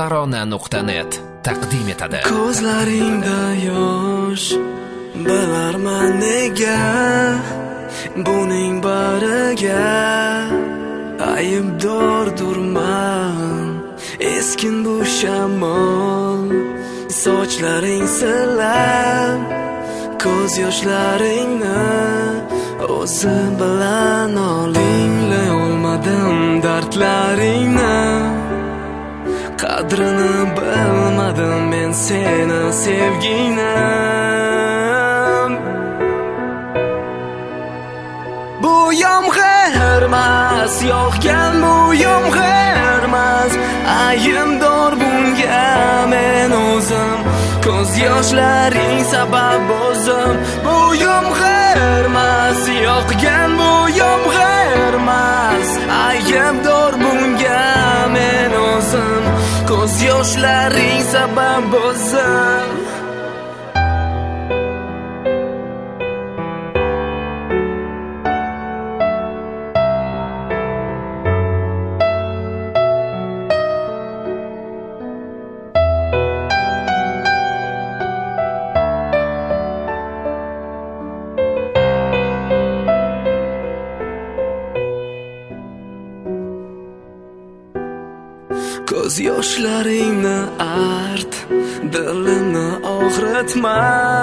Tarona.net taqdim etadi. Ko'zlaringda yosh, bilarman nega buning bariga aybdordurman. Eskin bu shamol, sochlaring silab, ko'z yoshlaringni o'zim bilan olinglay olmadim dardlaringni. Qadrini bilmadim men seni sevgini. Bu yomg'irmas, yog'gan bu yomg'irmas, aybdor bunga men o'zim, ko'z yoshlaring sabab o'zim. Bu yomg'irmas, yog'gan bu yomg'irmas, aybdor bunga men o'zim, ko'z yoshlaring sabab o'zim. Ko'z yoshlaringni art, dilimni og'ritma.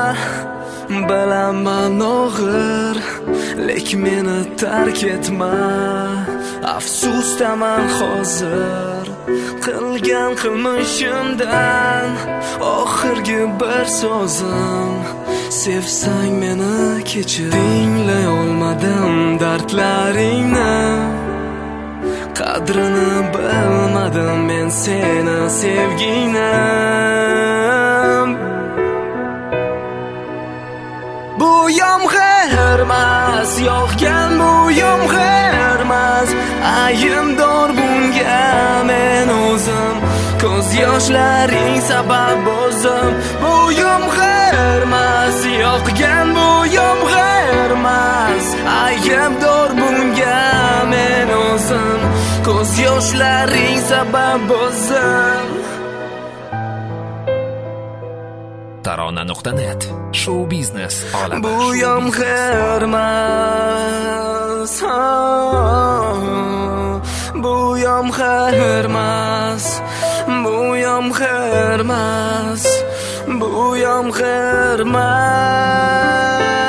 Bilaman og'ir, lek meni tark etma. Afsusdaman hozir qilgan qilmishimdan, oxirgi bir so'zim, sevsang meni kechir. Tinglay olmadim dardlaringni, qadrini bilmadim men seni sevgini. Bu yomg'irmas, yog'gan bu yomg'irmas, aybdor bunga men o'zim, ko'z yoshlaring sabab o'zim. Bu yomg'irmas, yog'gan bu yomg'irmas, aybdor bunga men o'zim, ko'z yoshlaring sabab o'zim. Tarona.net show biznes olami. Bu yomg'irmas, bu yomg'irmas, bu yomg'irmas, bu yomg'irmas.